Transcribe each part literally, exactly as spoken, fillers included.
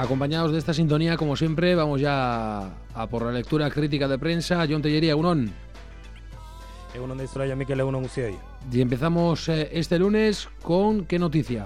acompañados de esta sintonía, como siempre, vamos ya a por la lectura crítica de prensa. Jon Tellería, Egunon. Egunon de Historia, Mikel, Egunon Guztioi. Y empezamos eh, este lunes con ¿qué noticia?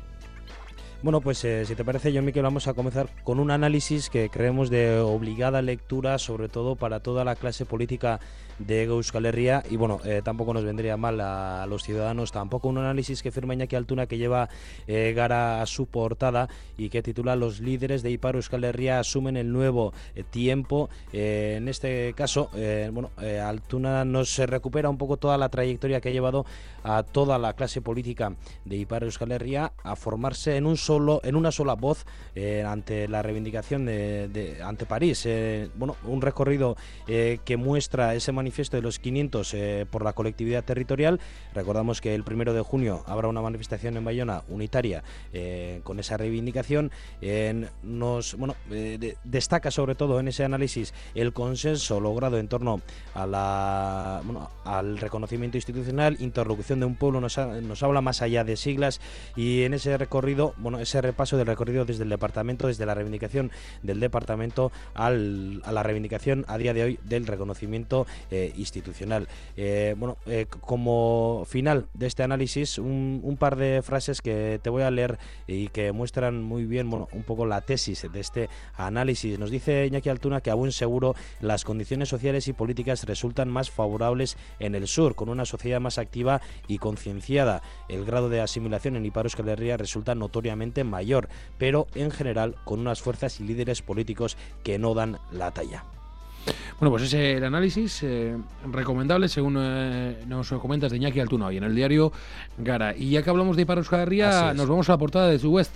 Bueno, pues eh, si te parece, Jon Mikel, vamos a comenzar con un análisis que creemos de obligada lectura, sobre todo para toda la clase política de Euskal Herria, y bueno, eh, tampoco nos vendría mal a, a los ciudadanos, tampoco un análisis que firma Iñaki Altuna, que lleva eh, Gara a su portada y que titula "Los líderes de Ipar Euskal Herria asumen el nuevo eh, tiempo". Eh, en este caso, eh, bueno, eh, Altuna nos recupera un poco toda la trayectoria que ha llevado a toda la clase política de Ipar Euskal Herria a formarse en un solo, en una sola voz eh, ante la reivindicación de, de ante París. Eh, bueno, un recorrido eh, que muestra ese manifiesto de los quinientos eh, por la colectividad territorial. Recordamos que el primero de junio habrá una manifestación en Bayona unitaria eh, con esa reivindicación. Eh, nos bueno eh, de, destaca sobre todo en ese análisis el consenso logrado en torno a la bueno, al reconocimiento institucional, interlocución de un pueblo, nos, ha, nos habla más allá de siglas, y en ese recorrido, bueno, ese repaso del recorrido desde el departamento, desde la reivindicación del departamento al, a la reivindicación a día de hoy del reconocimiento eh, institucional. Eh, bueno, eh, como final de este análisis, un, un par de frases que te voy a leer y que muestran muy bien, bueno, un poco la tesis de este análisis. Nos dice Iñaki Altuna que a buen seguro las condiciones sociales y políticas resultan más favorables en el sur, con una sociedad más activa y concienciada. El grado de asimilación en Ipar Euskal Herria resulta notoriamente mayor, pero en general con unas fuerzas y líderes políticos que no dan la talla. Bueno, pues ese el análisis eh, recomendable, según eh, nos comentas, de Iñaki Altuna hoy en el diario Gara. Y ya que hablamos de Ipar Euskal Herria, nos vamos a la portada de West.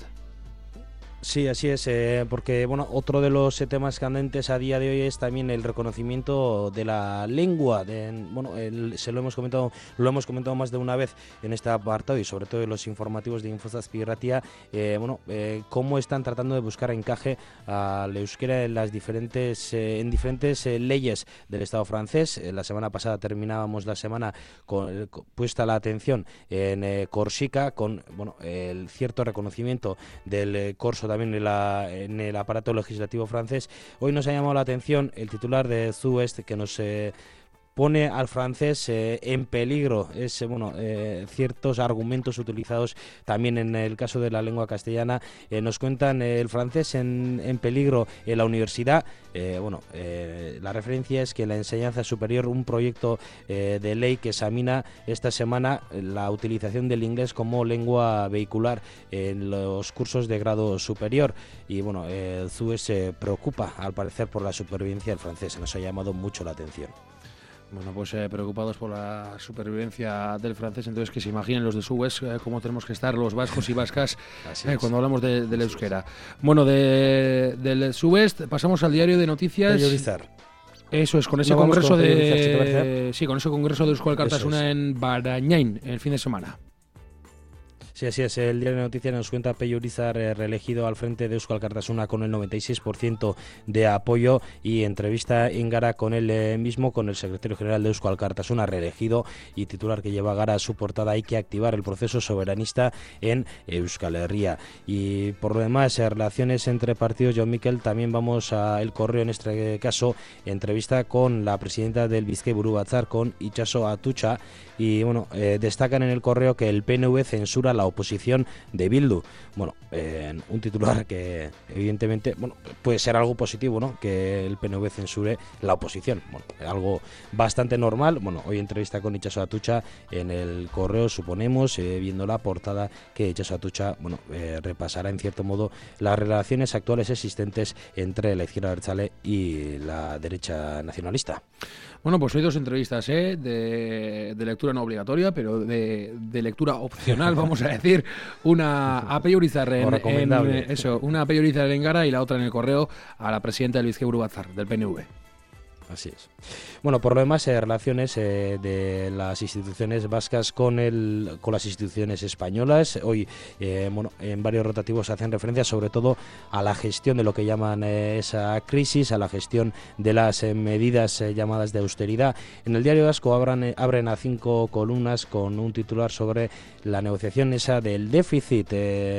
Sí, así es, eh, porque bueno, otro de los eh, temas candentes a día de hoy es también el reconocimiento de la lengua. De, bueno, el, se lo hemos comentado, lo hemos comentado más de una vez en este apartado y sobre todo en los informativos de Infozazpi Irratia. Eh, bueno, eh, cómo están tratando de buscar encaje al euskera en las diferentes, eh, en diferentes eh, leyes del Estado francés. Eh, la semana pasada terminábamos la semana con, eh, puesta la atención en eh, Corsica con bueno, el cierto reconocimiento del eh, corso también en, la, en el aparato legislativo francés. Hoy nos ha llamado la atención el titular de Zuest, que nos eh, pone al francés eh, en peligro. Es bueno eh, ciertos argumentos utilizados también en el caso de la lengua castellana. Eh, nos cuentan eh, el francés en, en peligro en la universidad. Eh, bueno, eh, la referencia es que la enseñanza superior, un proyecto eh, de ley que examina esta semana la utilización del inglés como lengua vehicular en los cursos de grado superior. Y bueno, eh, el C U E se preocupa al parecer por la supervivencia del francés. Nos ha llamado mucho la atención. Bueno, pues eh, preocupados por la supervivencia del francés, entonces que se imaginen los de Suez eh, cómo tenemos que estar los vascos y vascas eh, cuando hablamos de, del euskera. Bueno, de, del Suez pasamos al diario de noticias. Priorizar. Eso es, con ese no congreso con de sí, con ese congreso de Euskal Kartasuna es. en Barañain el fin de semana. Sí, así es. El diario de noticias nos cuenta Pello Urizar, eh, reelegido al frente de Euskal Kartasuna con el noventa y seis por ciento de apoyo, y entrevista en Gara con él eh, mismo, con el secretario general de Euskal Kartasuna, reelegido y titular que lleva Gara a su portada: hay que activar el proceso soberanista en Euskal Herria. Y por lo demás, eh, relaciones entre partidos, Jon Mikel, también vamos a El Correo, en este caso, entrevista con la presidenta del Bizkai Buru Batzar, con Itxaso Atutxa, y bueno, eh, destacan en El Correo que el P N V censura la oposición de Bildu. Bueno, eh, un titular que evidentemente bueno, puede ser algo positivo, ¿no? Que el P N V censure la oposición. Bueno, algo bastante normal. Bueno, hoy entrevista con Itxaso Atutxa en El Correo, suponemos, eh, viendo la portada, que Itxaso Atutxa bueno, eh, repasará en cierto modo las relaciones actuales existentes entre la izquierda abertzale y la derecha nacionalista. Bueno, pues hoy dos entrevistas ¿eh? de, de lectura no obligatoria, pero de, de lectura opcional, vamos a decir. Una a Pello Urizar en, en, eso, una a Pello Urizar en Gara y la otra en El Correo a la presidenta del Bizkai Buru Batzar, del P N V. Así es. Bueno, por lo demás, eh, relaciones eh, de las instituciones vascas con el con las instituciones españolas. Hoy, eh, bueno, en varios rotativos hacen referencia sobre todo a la gestión de lo que llaman eh, esa crisis, a la gestión de las eh, medidas eh, llamadas de austeridad. En el Diario Vasco abran, eh, abren a cinco columnas con un titular sobre la negociación esa del déficit. Eh,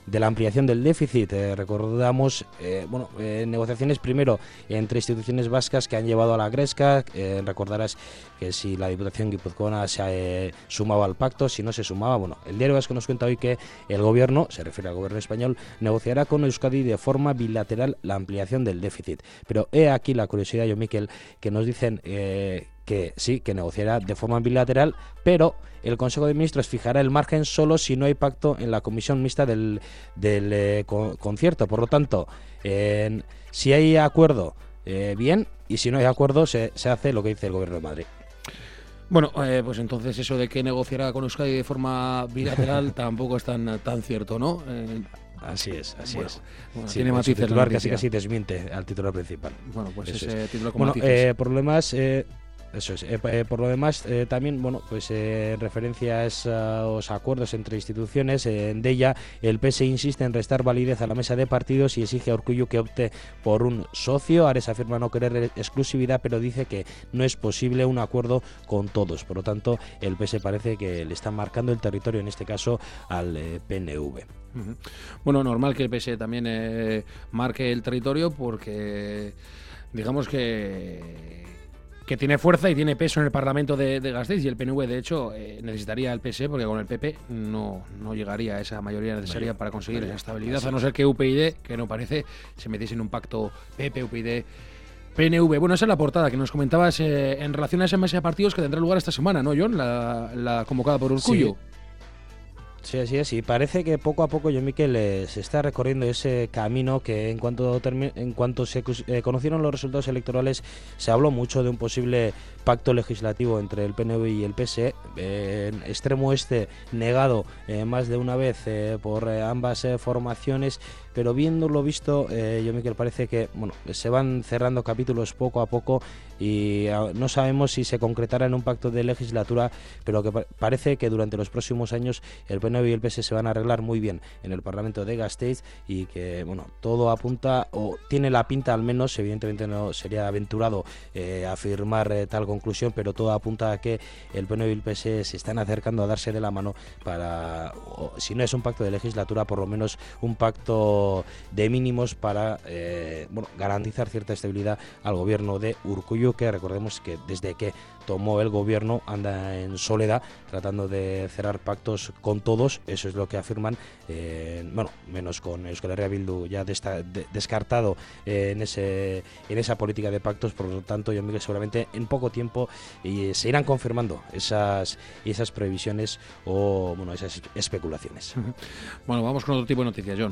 de la ampliación del déficit. Eh, recordamos, eh, bueno, eh, negociaciones primero entre instituciones vascas que han llevado a la gresca. Eh, recordarás que si la Diputación guipuzcoana se eh, sumaba al pacto, si no se sumaba, bueno, el Diario Vasco nos cuenta hoy que el gobierno, se refiere al gobierno español, negociará con Euskadi de forma bilateral la ampliación del déficit. Pero he aquí la curiosidad, yo Miquel, que nos dicen eh, que sí, que negociará de forma bilateral, pero el Consejo de Ministros fijará el margen solo si no hay pacto en la comisión mixta del, del eh, con, concierto. Por lo tanto, eh, si hay acuerdo, eh, bien, y si no hay acuerdo, se, se hace lo que dice el Gobierno de Madrid. Bueno, eh, pues entonces eso de que negociará con Euskadi de forma bilateral tampoco es tan, tan cierto, ¿no? Eh, Así es, así bueno, es. Bueno, sí, tiene matices. El titular casi casi desmiente al titular principal. Bueno, pues eso ese es. título con bueno, matices. Eh, por lo demás, eh, eso es. Eh, eh, por lo demás, eh, también, bueno, pues eh, en referencia a esos acuerdos entre instituciones, eh, en Deia, el P S E insiste en restar validez a la mesa de partidos y exige a Urkullu que opte por un socio. Ares afirma no querer exclusividad, pero dice que no es posible un acuerdo con todos. Por lo tanto, el P S E parece que le está marcando el territorio, en este caso, al eh, P N V. Uh-huh. Bueno, normal que el P S E también eh, marque el territorio porque, digamos que... que tiene fuerza y tiene peso en el Parlamento de, de Gasteiz, y el P N V, de hecho, eh, necesitaría el P S E porque con el P P no, no llegaría a esa mayoría necesaria para conseguir esa estabilidad, a no ser que U P y D, que no parece, se metiese en un pacto P P, U P y D, P N V. Bueno, esa es la portada que nos comentabas eh, en relación a esa mesa de partidos que tendrá lugar esta semana, ¿no, John? La, la convocada por Urkullu. Sí. Sí, así es, y parece que poco a poco, yo Miquel, eh, se está recorriendo ese camino que en cuanto termi- en cuanto se eh, conocieron los resultados electorales, se habló mucho de un posible pacto legislativo entre el P N V y el P S E, eh, en extremo este negado eh, más de una vez eh, por eh, ambas eh, formaciones, pero viéndolo visto, eh, yo Miquel, parece que bueno, se van cerrando capítulos poco a poco y uh, no sabemos si se concretará en un pacto de legislatura, pero que pa- parece que durante los próximos años el P N V y el P S E se van a arreglar muy bien en el Parlamento de Gasteiz y que bueno, todo apunta, o tiene la pinta al menos, evidentemente no sería aventurado eh, afirmar eh, tal conclusión, pero todo apunta a que el P N V y el P S E se están acercando a darse de la mano para, o, si no es un pacto de legislatura, por lo menos un pacto de mínimos para eh, bueno, garantizar cierta estabilidad al gobierno de Urkullu, que recordemos que desde que tomó el gobierno anda en soledad tratando de cerrar pactos con todos, eso es lo que afirman, eh, bueno, menos con Euskal Herria Bildu ya de esta, de, descartado eh, en ese en esa política de pactos. Por lo tanto, yo Miguel, seguramente en poco tiempo y se irán confirmando esas esas previsiones o bueno, esas especulaciones. Bueno, vamos con otro tipo de noticias, John.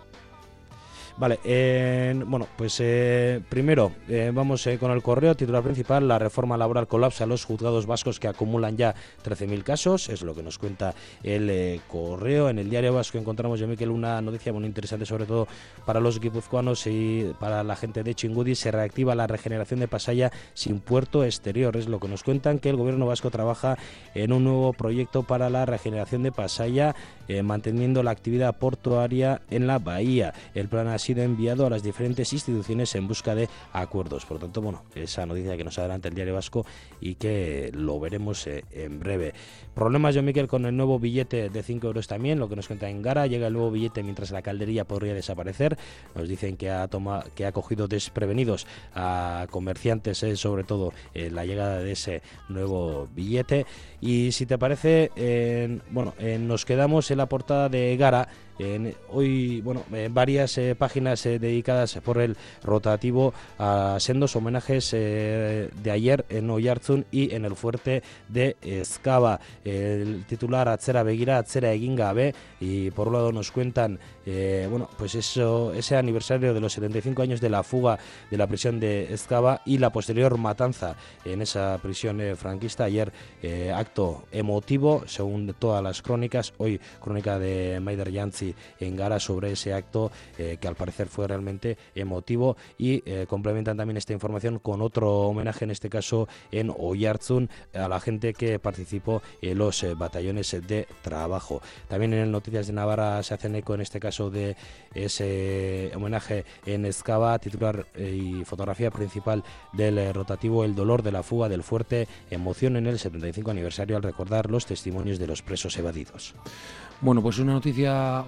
Vale, eh, bueno, pues eh, primero eh, vamos eh, con el correo, titular principal: la reforma laboral colapsa los juzgados vascos que acumulan ya trece mil casos, es lo que nos cuenta el eh, correo. En el Diario Vasco encontramos, yo Miquel, una noticia muy interesante, sobre todo para los guipuzcoanos y para la gente de Txingudi. Se reactiva la regeneración de Pasaia sin puerto exterior, es lo que nos cuentan, que el gobierno vasco trabaja en un nuevo proyecto para la regeneración de Pasaia, eh, manteniendo la actividad portuaria en la bahía. El plan ha sido enviado a las diferentes instituciones en busca de acuerdos. Por lo tanto, bueno, esa noticia que nos adelanta el Diario Vasco y que lo veremos eh, en breve. Problemas, John Miquel, con el nuevo billete de cinco euros también, lo que nos cuenta en Gara. Llega el nuevo billete mientras la calderilla podría desaparecer. Nos dicen que ha tomado, que ha cogido desprevenidos a comerciantes, eh, sobre todo eh, la llegada de ese nuevo billete. Y si te parece, eh, bueno, eh, nos quedamos en la portada de Gara. En, hoy, bueno, en varias eh, páginas eh, dedicadas por el rotativo a sendos homenajes eh, de ayer en Oiartzun y en el fuerte de Ezkaba. El titular: Atzera begira, atzera egin gabe. Y por un lado nos cuentan eh, bueno, pues eso, ese aniversario de los setenta y cinco años de la fuga de la prisión de Ezkaba y la posterior matanza en esa prisión eh, franquista. Ayer eh, acto emotivo, según todas las crónicas. Hoy crónica de Maider Jantzi en Gara sobre ese acto eh, que al parecer fue realmente emotivo, y eh, complementan también esta información con otro homenaje, en este caso en Oiartzun, a la gente que participó en los eh, batallones de trabajo. También en el Noticias de Navarra se hacen eco en este caso de ese homenaje en Ezkaba, titular eh, y fotografía principal del eh, rotativo: el dolor de la fuga del fuerte, emoción en el setenta y cinco aniversario al recordar los testimonios de los presos evadidos. Bueno, pues una noticia hoy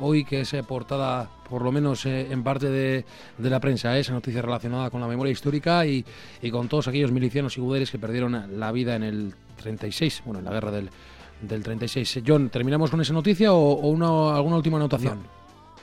hoy que es eh, portada, por lo menos eh, en parte de, de la prensa, eh, esa noticia relacionada con la memoria histórica y, y con todos aquellos milicianos y guderes que perdieron la vida en el treinta y seis, bueno, en la guerra del, del treinta y seis. John, ¿terminamos con esa noticia o, o una, alguna última anotación? No.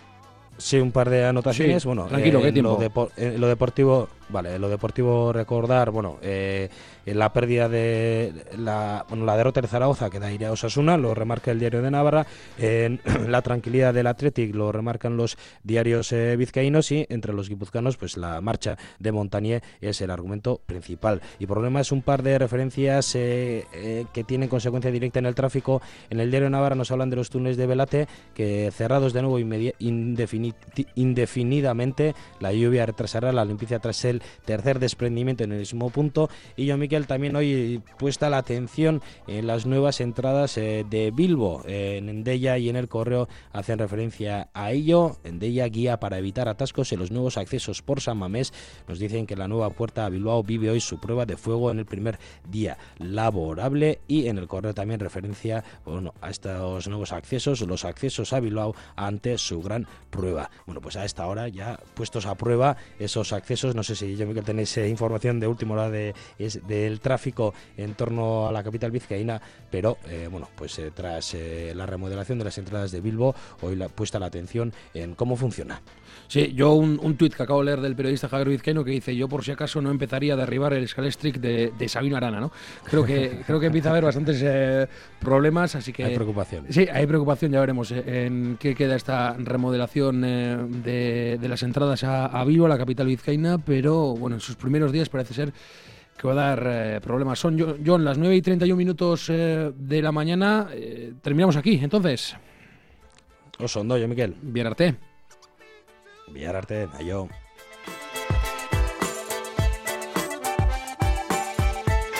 Sí, un par de anotaciones. Sí, bueno, tranquilo, eh, ¿qué en tiempo? Lo, depo- en lo deportivo, vale, en lo deportivo recordar, bueno, eh, en la pérdida de la, bueno, la derrota de Zaragoza que da aire a Osasuna, lo remarca el Diario de Navarra, en la tranquilidad del Athletic lo remarcan los diarios eh, vizcaínos, y entre los guipuzcanos, pues la marcha de Montanier es el argumento principal. Y por lo demás, un par de referencias eh, eh, que tienen consecuencia directa en el tráfico. En el Diario de Navarra nos hablan de los túneles de Belate, que cerrados de nuevo inmedi- indefini- indefinidamente. La lluvia retrasará la limpieza tras el tercer desprendimiento en el mismo punto. Y yo, Miquel, también hoy puesta la atención en las nuevas entradas eh, de Bilbo. Eh, en Endella y en el Correo hacen referencia a ello. Endella, guía para evitar atascos en los nuevos accesos por San Mamés. Nos dicen que la nueva puerta a Bilbao vive hoy su prueba de fuego en el primer día laborable. Y en el Correo también referencia, bueno, a estos nuevos accesos, los accesos a Bilbao ante su gran prueba. Bueno, pues a esta hora ya puestos a prueba esos accesos. No sé si yo, Miquel, tenéis eh, información de última hora de, es, del tráfico en torno a la capital vizcaína, pero eh, bueno, pues eh, tras eh, la remodelación de las entradas de Bilbo, hoy la, puesta la atención en cómo funciona. Sí, yo un, un tuit que acabo de leer del periodista Javier Vizcaíno que dice: yo por si acaso no empezaría a derribar el Scalestric de, de Sabino Arana, ¿no? Creo que creo que empieza a haber bastantes eh, problemas, así que... Hay preocupación. Sí, hay preocupación, ya veremos eh, en qué queda esta remodelación eh, de, de las entradas a, a Bilbo, la capital vizcaína, pero bueno, en sus primeros días parece ser que va a dar eh, problemas. Son, John, las nueve y treinta y un minutos eh, de la mañana, eh, terminamos aquí, entonces. Oso ondo, yo, Miquel. Bien arte. Billar arte, aio.